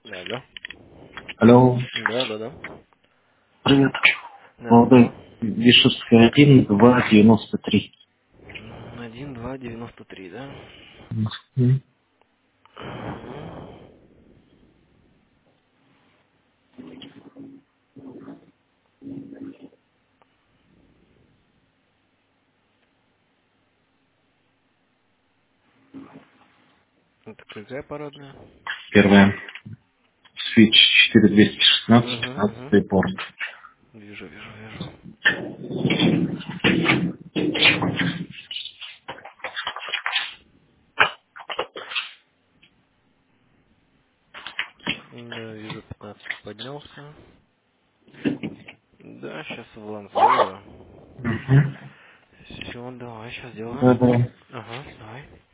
Алло. Алло, Да, да, да. привет. Да, Молодой, здорово. Вишевская 1, 2, 93. 1, 2, 93, да? Мгм. Мгм. Это какая парадная? Первая. Switch 4216, Угу, 15 угу. порт. Вижу, вижу, вижу. Да, вижу, 15 поднялся. Да, сейчас в ланзовую. Мгм. Все, давай, сейчас Да, сделаем. да. Ага, давай.